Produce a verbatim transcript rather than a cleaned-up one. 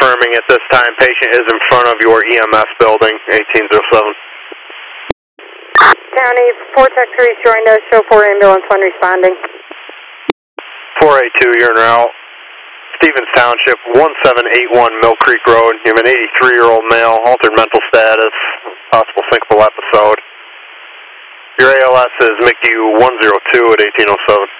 confirming at this time, patient is in front of your E M S building, eighteen oh seven. County, four tech three, showing no show, four ambulance, one responding. four eight two, you're en route. Stevens Township, one seven eight one Mill Creek Road. You have an eighty-three-year-old male, altered mental status, possible syncopal episode. Your A L S is M I C U one zero two at eighteen oh seven.